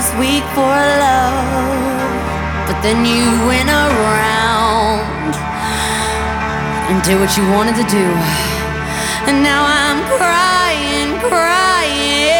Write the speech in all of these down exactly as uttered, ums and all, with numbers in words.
weak for love, but then you went around and did what you wanted to do. And now I'm crying, crying.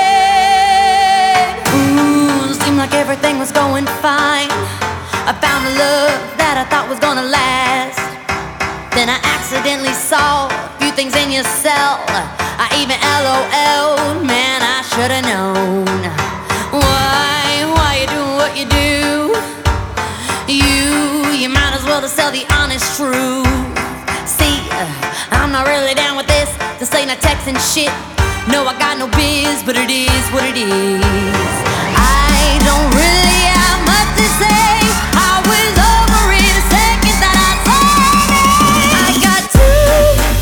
Ooh, seemed like everything was going fine. I found a love that I thought was gonna last. Then I accidentally saw a few things in your cell. I even LOL'd, man, I should've known. Why, why you doing what you do? You, you might as well just tell the honest truth. See, I'm not really down with this. This ain't a Texan shit. No, I got no biz, but it is what it is. I don't really have much to say. I was over it the second that I saw it. I got two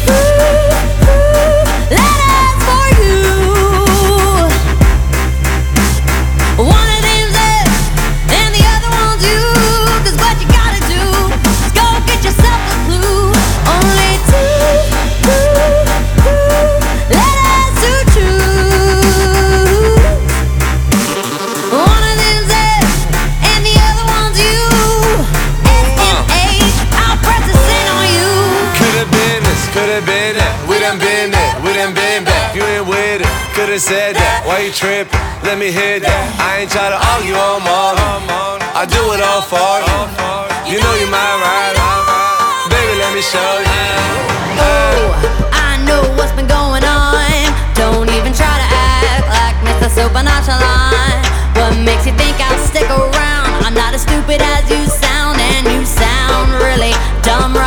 letters for you. One of them's left and the other one's you. Cause what you gotta do is go get yourself a clue. Only two letters to choose. One of them's left and the other one's you. S M H, I'll press the sin on you. Could've been this, could've been that. We done been that, we done been back. You ain't with it, could've said that. Why you trippin'? Let me hit that. I ain't try to argue on morning. I do it all for you. You know you my rider. Baby, let me show you. Oh, I know what's been going on. Don't even try to act like Mister Super Nonchalant. What makes you think I'll stick around? I'm not as stupid as you sound, and you sound really dumb